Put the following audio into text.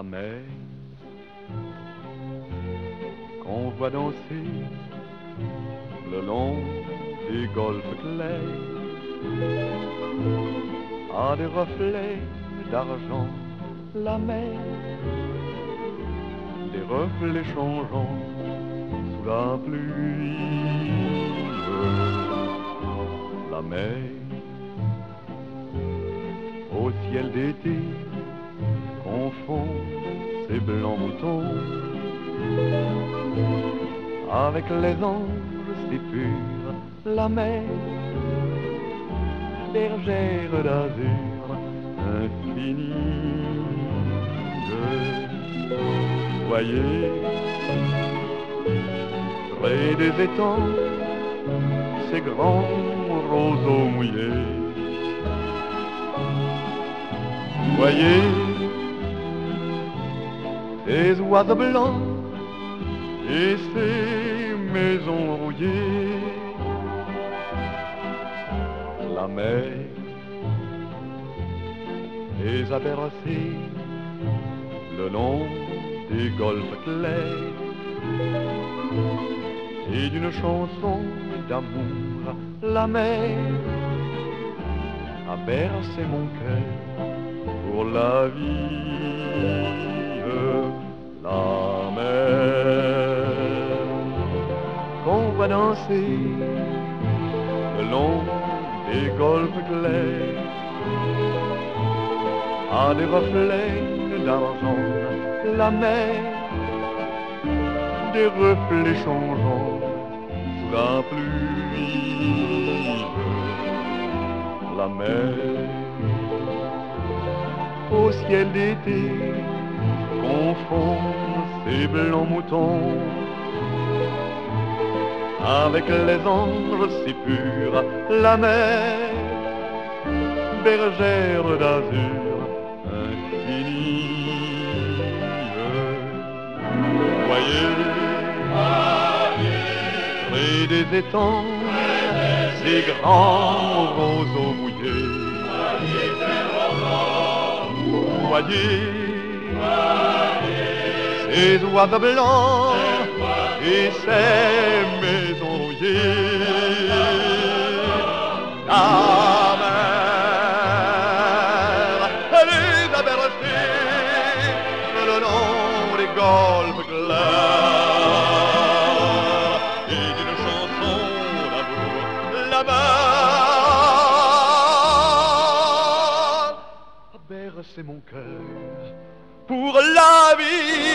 la mer qu'on voit danser le long des golfes clairs a des reflets d'argent, la mer, des reflets changeants sous la pluie. La mer au ciel d'été confond ses blancs moutons avec les anges si purs. La mer, bergère d'azur infinie. Voyez, près des étangs, ces grands roseaux mouillés. Voyez, ces oiseaux blancs et ces maisons rouillées. La mer les a bercés le long des golfes clairs et d'une chanson d'amour. La mer a bercé mon cœur pour la vie. La mer qu'on voit danser le long des golfes clairs a des reflets d'argent. La mer, des reflets changeants sous la pluie. La mer au ciel d'été confond ses blancs moutons avec les anges si purs. La mer, bergère d'azur infinie. Voyez, près des étangs, ces grands roseaux mouillés. Voyez, ces oiseaux blancs et ces maisons rouillées. La mer, elle les a bercés le long des golfes clairs et d'une chanson d'amour. La mer a bercé mon cœur pour la vie.